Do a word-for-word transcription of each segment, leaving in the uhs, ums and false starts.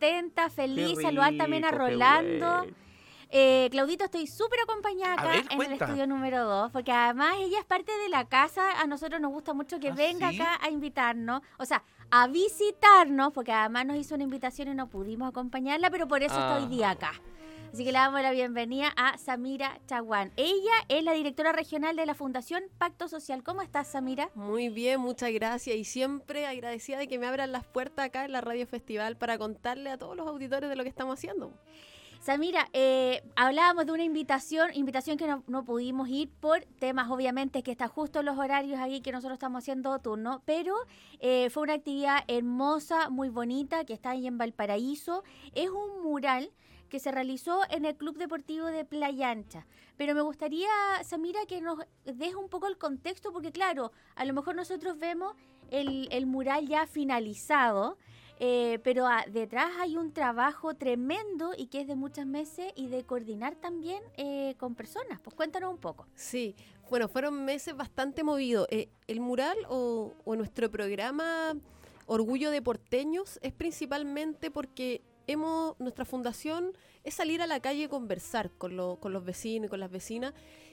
contenta, feliz, rico, saludar también a qué Rolando. bueno. Eh, Claudito, estoy súper acompañada A acá ver, en el cuenta. estudio número dos, porque además ella es parte de la casa. A nosotros nos gusta mucho que ¿Ah, venga sí? acá a invitarnos, o sea, a visitarnos, porque además nos hizo una invitación y no pudimos acompañarla, pero por eso está hoy día acá. Así que le damos la bienvenida a Samira Chaguán. Ella es la directora regional de la Fundación Pacto Social. ¿Cómo estás, Samira? Muy bien, muchas gracias y siempre agradecida de que me abran las puertas acá en la Radio Festival para contarle a todos los auditores de lo que estamos haciendo. Samira, eh, hablábamos de una invitación, invitación que no, no pudimos ir por temas, obviamente, que está justo en los horarios ahí que nosotros estamos haciendo turno, pero eh, fue una actividad hermosa, muy bonita, que está ahí en Valparaíso. Es un mural que se realizó en el Club Deportivo de Playa Ancha. Pero me gustaría, Samira, que nos des un poco el contexto, porque claro, a lo mejor nosotros vemos el, el mural ya finalizado, Eh, pero a, detrás hay un trabajo tremendo y que es de muchos meses y de coordinar también eh, con personas. Pues cuéntanos un poco. Sí, bueno, fueron meses bastante movidos. Eh, el mural o, o nuestro programa Orgullo de Porteños es principalmente porque hemos nuestra fundación es salir a la calle y conversar con, lo, con los vecinos y con las vecinas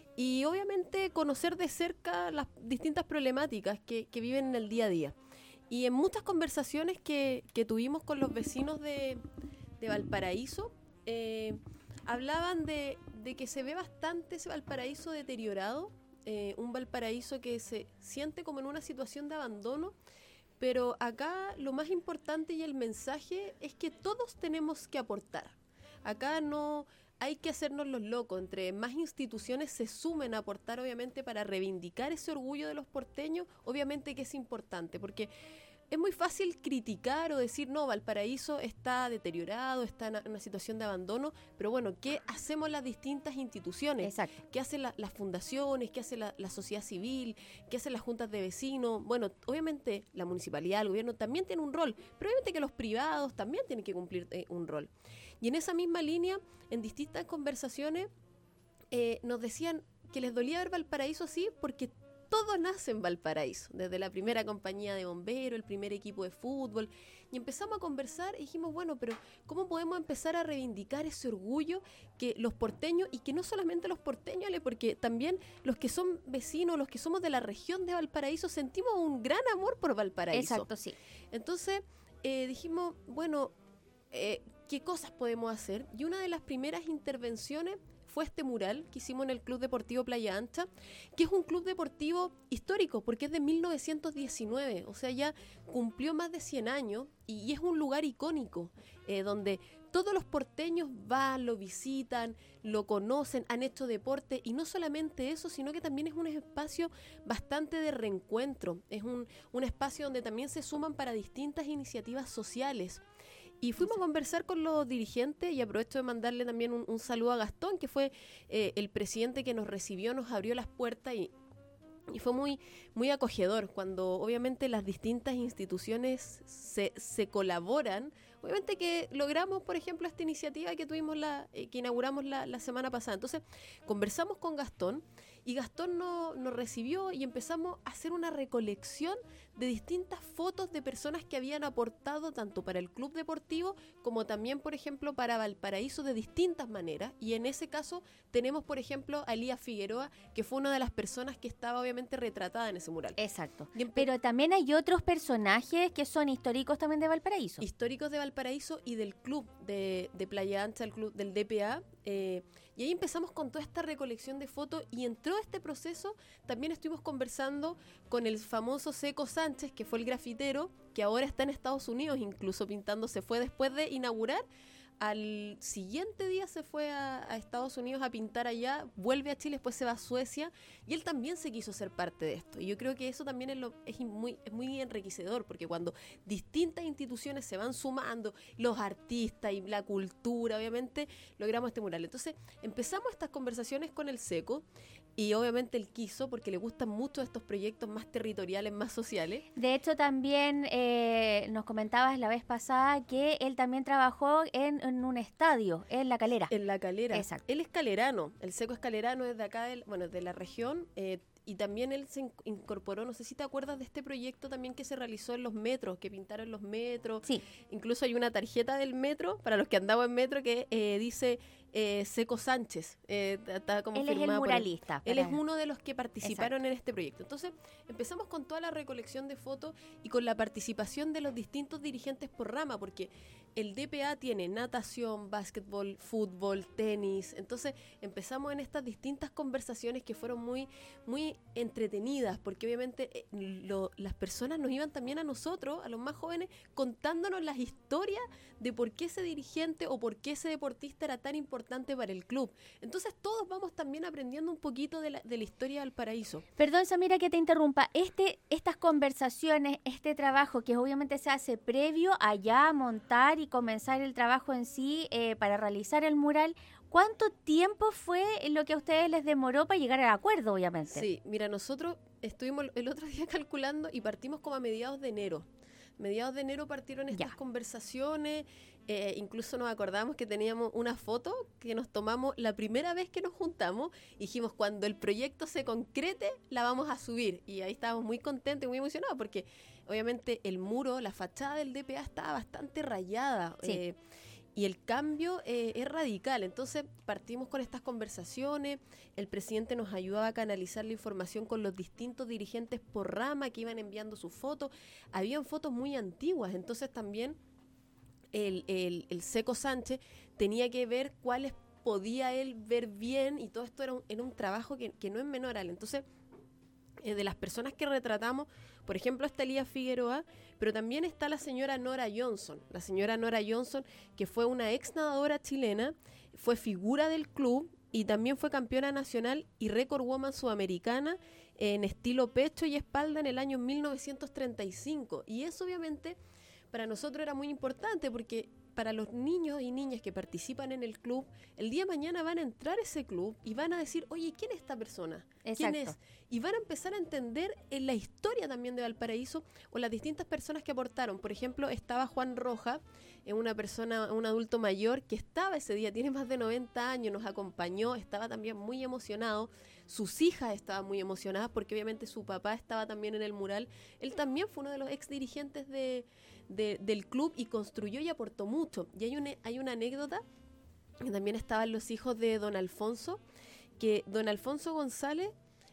y obviamente conocer de cerca las distintas problemáticas que, que viven en el día a día. Y en muchas conversaciones que, que tuvimos con los vecinos de, de Valparaíso, eh, hablaban de, de que se ve bastante ese Valparaíso deteriorado, eh, un Valparaíso que se siente como en una situación de abandono, pero acá lo más importante y el mensaje es que todos tenemos que aportar. Acá no hay que hacernos los locos, entre más instituciones se sumen a aportar, obviamente, para reivindicar ese orgullo de los porteños, obviamente que es importante, porque es muy fácil criticar o decir, no, Valparaíso está deteriorado, está en una situación de abandono, pero bueno, ¿qué hacemos las distintas instituciones? Exacto. ¿Qué hacen la, las fundaciones? ¿Qué hace la, la sociedad civil? ¿Qué hacen las juntas de vecinos? Bueno, obviamente la municipalidad, el gobierno también tiene un rol, pero obviamente que los privados también tienen que cumplir eh, un rol. Y en esa misma línea, en distintas conversaciones, eh, nos decían que les dolía ver Valparaíso así porque todo nace en Valparaíso, desde la primera compañía de bomberos, el primer equipo de fútbol, y empezamos a conversar y dijimos, bueno, pero ¿cómo podemos empezar a reivindicar ese orgullo que los porteños, y que no solamente los porteños, Ale, porque también los que son vecinos, los que somos de la región de Valparaíso, sentimos un gran amor por Valparaíso. Exacto, sí. Entonces eh, dijimos, bueno, eh, ¿qué cosas podemos hacer? Y una de las primeras intervenciones fue este mural que hicimos en el Club Deportivo Playa Ancha, que es un club deportivo histórico, porque es de mil novecientos diecinueve, o sea, ya cumplió más de cien años, y, y es un lugar icónico, eh, donde todos los porteños van, lo visitan, lo conocen, han hecho deporte, y no solamente eso, sino que también es un espacio bastante de reencuentro, es un, un espacio donde también se suman para distintas iniciativas sociales. Y fuimos a conversar con los dirigentes, y aprovecho de mandarle también un, un saludo a Gastón, que fue eh, el presidente que nos recibió, nos abrió las puertas, y, y fue muy, muy acogedor cuando obviamente las distintas instituciones se, se colaboran. Obviamente que logramos, por ejemplo, esta iniciativa que tuvimos la, eh, que inauguramos la, la semana pasada. Entonces, conversamos con Gastón, y Gastón no, nos recibió y empezamos a hacer una recolección de distintas fotos de personas que habían aportado tanto para el club deportivo como también, por ejemplo, para Valparaíso de distintas maneras. Y en ese caso tenemos, por ejemplo, a Elías Figueroa, que fue una de las personas que estaba obviamente retratada en ese mural. Exacto. Y empe- Pero también hay otros personajes que son históricos también de Valparaíso. históricos de Valparaíso y del club de, de Playa Ancha, el club del D P A, eh, y ahí empezamos con toda esta recolección de fotos, y entró este proceso, también estuvimos conversando con el famoso Seco Sánchez, que fue el grafitero, que ahora está en Estados Unidos, incluso pintando, se fue después de inaugurar, al siguiente día se fue a, a Estados Unidos a pintar allá, vuelve a Chile, después se va a Suecia, y él también se quiso ser parte de esto. Y yo creo que eso también es, lo, es, muy, es muy enriquecedor, porque cuando distintas instituciones se van sumando, los artistas y la cultura, obviamente, logramos este mural. Entonces empezamos estas conversaciones con el Seco, y obviamente él quiso, porque le gustan mucho estos proyectos más territoriales, más sociales. De hecho, también eh, nos comentabas la vez pasada que él también trabajó en, en un estadio, en La Calera. En La Calera. Exacto. Él es calerano, el Seco es calerano, es de acá, del, bueno, de la región. Eh, y también él se in- incorporó, no sé si te acuerdas de este proyecto también que se realizó en los metros, que pintaron los metros. Sí. Incluso hay una tarjeta del metro, para los que andamos en metro, que eh, dice eh, Seco Sánchez. Eh, está como Él es el firmada por él. muralista. Él para- es uno de los que participaron en este proyecto. Entonces, empezamos con toda la recolección de fotos y con la participación de los distintos dirigentes por rama, porque el D P A tiene natación, básquetbol, fútbol, tenis. Entonces, empezamos en estas distintas conversaciones que fueron muy, muy entretenidas, porque obviamente eh, lo- las personas nos iban también a nosotros, a los más jóvenes, contándonos las historias de por qué ese dirigente o por qué ese deportista era tan importante para el club. Entonces, todos vamos también aprendiendo un poquito de la, de la historia del Valparaíso. Perdón, Samira, que te interrumpa. Este, estas conversaciones, este trabajo que obviamente se hace previo a ya montar y comenzar el trabajo en sí eh, para realizar el mural, ¿cuánto tiempo fue lo que a ustedes les demoró para llegar al acuerdo, obviamente? Sí, mira, nosotros estuvimos el otro día calculando y partimos como a mediados de enero. Mediados de enero partieron estas Ya. conversaciones, eh, incluso nos acordamos que teníamos una foto que nos tomamos la primera vez que nos juntamos, y dijimos, cuando el proyecto se concrete, la vamos a subir, y ahí estábamos muy contentos y muy emocionados, porque obviamente el muro, la fachada del D P A estaba bastante rayada, Sí. eh, y el cambio eh, es radical. Entonces partimos con estas conversaciones, el presidente nos ayudaba a canalizar la información con los distintos dirigentes por rama que iban enviando sus fotos. Habían fotos muy antiguas, entonces también el, el, el Seco Sánchez tenía que ver cuáles podía él ver bien, y todo esto era un, era un trabajo que, que no es menor. Entonces, eh, de las personas que retratamos, por ejemplo, está Elías Figueroa, pero también está la señora Nora Johnson. La señora Nora Johnson, que fue una ex nadadora chilena, fue figura del club y también fue campeona nacional y récord woman sudamericana en estilo pecho y espalda en el año mil novecientos treinta y cinco. Y eso obviamente para nosotros era muy importante, porque para los niños y niñas que participan en el club, el día de mañana van a entrar a ese club y van a decir, oye, ¿quién es esta persona? ¿Quién Exacto. es? Y van a empezar a entender en la historia también de Valparaíso o las distintas personas que aportaron. Por ejemplo, estaba Juan Roja, eh, una persona, un adulto mayor que estaba ese día, tiene más de noventa años, nos acompañó, estaba también muy emocionado. Sus hijas estaban muy emocionadas porque obviamente su papá estaba también en el mural. Él también fue uno de los ex dirigentes de, de, del club y construyó y aportó mucho. Y hay una, hay una anécdota, que también estaban los hijos de don Alfonso, que don Alfonso González,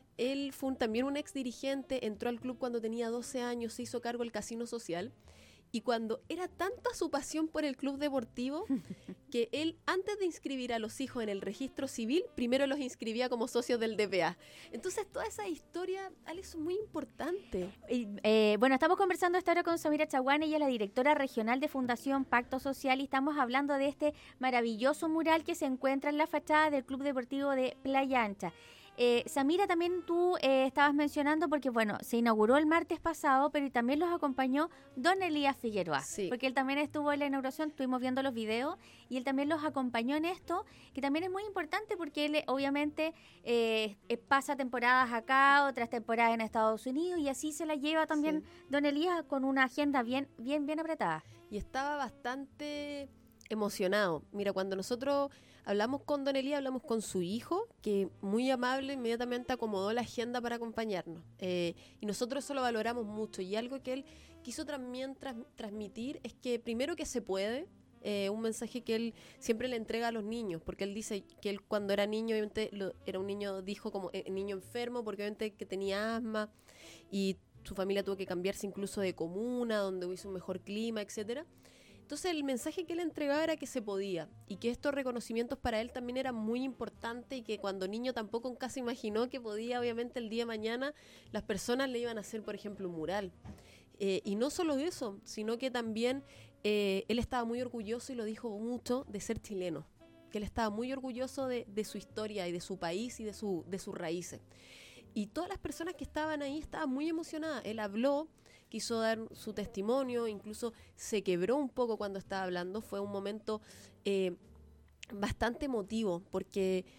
él fue un, también un ex dirigente, entró al club cuando tenía doce años, se hizo cargo del casino social, y cuando era tanta su pasión por el club deportivo, que él, antes de inscribir a los hijos en el registro civil, primero los inscribía como socios del D P A. Entonces, toda esa historia, Alex, es muy importante. Y, eh, bueno, estamos conversando esta hora con Samira Chaguán, ella es la directora regional de Fundación Pacto Social, y estamos hablando de este maravilloso mural que se encuentra en la fachada del Club Deportivo de Playa Ancha. Eh, Samira, también tú eh, estabas mencionando, porque bueno, se inauguró el martes pasado, pero también los acompañó don Elías Figueroa, Sí. porque él también estuvo en la inauguración, estuvimos viendo los videos, y él también los acompañó en esto, que también es muy importante porque él eh, obviamente eh, eh, pasa temporadas acá, otras temporadas en Estados Unidos, y así se la lleva también Sí. don Elías con una agenda bien, bien, bien apretada. Y estaba bastante emocionado. Mira, cuando nosotros hablamos con don Elías, hablamos con su hijo, que muy amable inmediatamente acomodó la agenda para acompañarnos. Eh, y nosotros eso lo valoramos mucho. Y algo que él quiso también tras, transmitir es que primero que se puede, eh, un mensaje que él siempre le entrega a los niños, porque él dice que él cuando era niño, obviamente lo, era un niño, dijo como eh, niño enfermo, porque obviamente que tenía asma, y su familia tuvo que cambiarse incluso de comuna, donde hubiese un mejor clima, etcétera. Entonces el mensaje que él entregaba era que se podía, y que estos reconocimientos para él también eran muy importantes, y que cuando niño tampoco casi imaginó que podía, obviamente el día de mañana las personas le iban a hacer, por ejemplo, un mural. Eh, y no solo eso, sino que también eh, él estaba muy orgulloso, y lo dijo mucho, de ser chileno, que él estaba muy orgulloso de, de su historia y de su país y de, su, de sus raíces. Y todas las personas que estaban ahí estaban muy emocionadas. Él habló, quiso dar su testimonio, incluso se quebró un poco cuando estaba hablando. Fue un momento eh, bastante emotivo, porque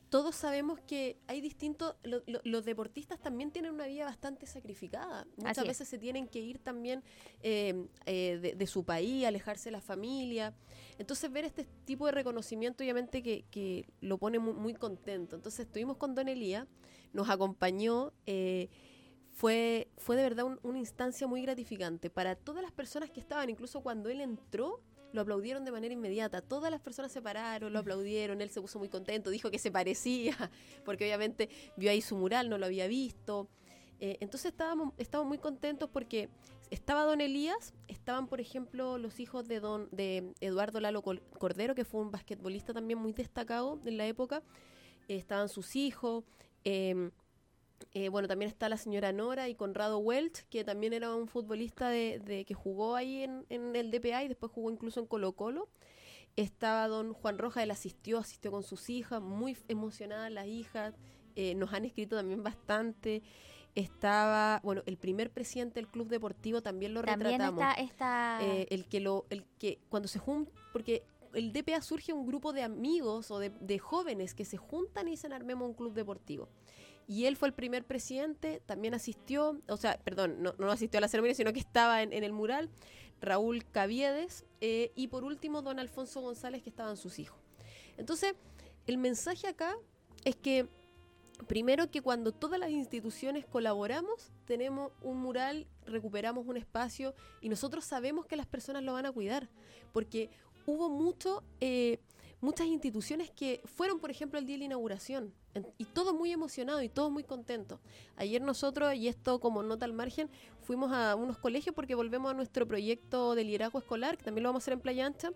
todos sabemos que hay distintos, lo, lo, los deportistas también tienen una vida bastante sacrificada. Muchas Así veces es. se tienen que ir también eh, eh, de, de su país, alejarse de la familia. Entonces ver este tipo de reconocimiento obviamente que, que lo pone muy, muy contento. Entonces estuvimos con Don Elías, nos acompañó, eh, fue, fue de verdad un, una instancia muy gratificante para todas las personas que estaban, incluso cuando él entró, lo aplaudieron de manera inmediata. Todas las personas se pararon, lo aplaudieron, él se puso muy contento, dijo que se parecía, porque obviamente vio ahí su mural, no lo había visto. Eh, entonces estábamos, estábamos muy contentos porque estaba Don Elías, estaban por ejemplo los hijos de don de Eduardo Lalo Cordero, que fue un basquetbolista también muy destacado en la época, eh, estaban sus hijos, eh, Eh, bueno, también está la señora Nora y Conrado Welch, que también era un futbolista de, de que jugó ahí en, en el D P A y después jugó incluso en Colo Colo. Estaba don Juan Rojas, él asistió, asistió con sus hijas, muy emocionadas las hijas, eh, nos han escrito también bastante. Estaba, bueno, el primer presidente del club deportivo también lo También retratamos. está, está... Eh, el que lo, el que cuando se junta, porque el D P A surge un grupo de amigos o de, de jóvenes que se juntan y dicen armemos un club deportivo. Y él fue el primer presidente, también asistió, o sea, perdón, no, no asistió a la ceremonia, sino que estaba en, en el mural, Raúl Caviedes, eh, y por último, don Alfonso González, que estaban sus hijos. Entonces, el mensaje acá es que, primero, que cuando todas las instituciones colaboramos, tenemos un mural, recuperamos un espacio, y nosotros sabemos que las personas lo van a cuidar, porque hubo mucho... Eh, muchas instituciones que fueron, por ejemplo, el día de la inauguración, en, y todos muy emocionados y todos muy contentos. Ayer nosotros, y esto como nota al margen, fuimos a unos colegios porque volvemos a nuestro proyecto de liderazgo escolar, que también lo vamos a hacer en Playa Ancha,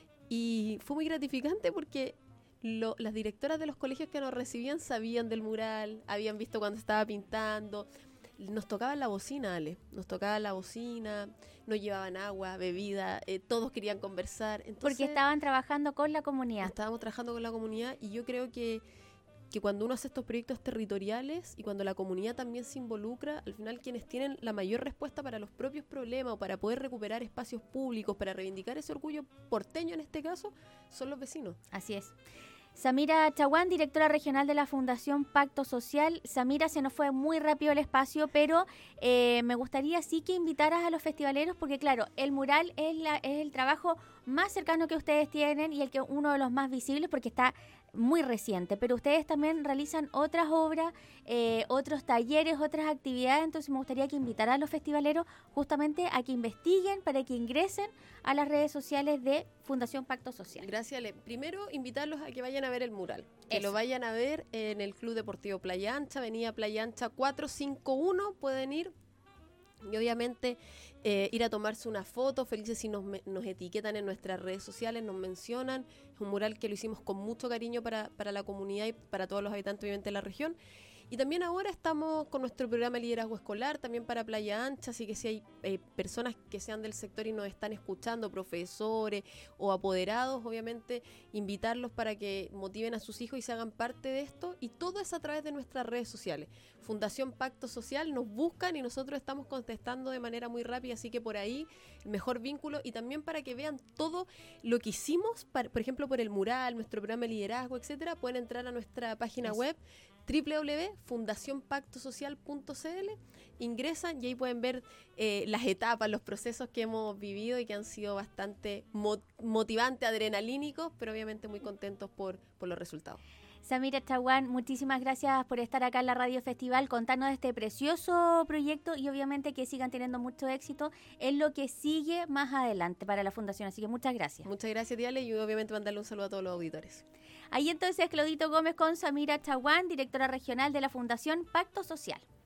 y fue muy gratificante porque lo, las directoras de los colegios que nos recibían sabían del mural, habían visto cuando estaba pintando. Nos tocaba la bocina, Ale, nos tocaba la bocina, nos llevaban agua, bebida, eh, todos querían conversar. Entonces, porque estaban trabajando con la comunidad. Estábamos trabajando con la comunidad y yo creo que, que cuando uno hace estos proyectos territoriales y cuando la comunidad también se involucra, al final quienes tienen la mayor respuesta para los propios problemas o para poder recuperar espacios públicos, para reivindicar ese orgullo porteño en este caso, son los vecinos. Así es. Samira Chaguán, directora regional de la Fundación Pacto Social. Samira, se nos fue muy rápido el espacio, pero eh, me gustaría sí que invitaras a los festivaleros, porque claro, el mural es, la, es el trabajo más cercano que ustedes tienen y el que uno de los más visibles porque está muy reciente, pero ustedes también realizan otras obras, eh, otros talleres, otras actividades, entonces me gustaría que invitaran a los festivaleros justamente a que investiguen, para que ingresen a las redes sociales de Fundación Pacto Social. Gracias, Ale. Primero, invitarlos a que vayan a ver el mural, que Eso. lo vayan a ver en el Club Deportivo Playa Ancha, Avenida Playa Ancha cuatrocientos cincuenta y uno, pueden ir. Y obviamente eh, ir a tomarse una foto, felices si nos, nos etiquetan en nuestras redes sociales, nos mencionan. Es un mural que lo hicimos con mucho cariño para, para la comunidad y para todos los habitantes obviamente de la región. Y también ahora estamos con nuestro programa de liderazgo escolar, también para Playa Ancha, así que si hay eh, personas que sean del sector y nos están escuchando, profesores o apoderados, obviamente invitarlos para que motiven a sus hijos y se hagan parte de esto. Y todo es a través de nuestras redes sociales. Fundación Pacto Social, nos buscan y nosotros estamos contestando de manera muy rápida, así que por ahí el mejor vínculo, y también para que vean todo lo que hicimos, para, por ejemplo por el mural, nuestro programa de liderazgo, etcétera, pueden entrar a nuestra página Eso. web doble u doble u doble u punto fundación pacto social punto c l, ingresan y ahí pueden ver eh, las etapas, los procesos que hemos vivido y que han sido bastante mo- motivantes, adrenalínicos, pero obviamente muy contentos por, por los resultados. Samira Chaguán, muchísimas gracias por estar acá en la Radio Festival, contarnos de este precioso proyecto y obviamente que sigan teniendo mucho éxito en lo que sigue más adelante para la Fundación. Así que muchas gracias. Muchas gracias, Diale, y obviamente mandarle un saludo a todos los auditores. Ahí entonces Claudito Gómez con Samira Chaguán, directora regional de la Fundación Pacto Social.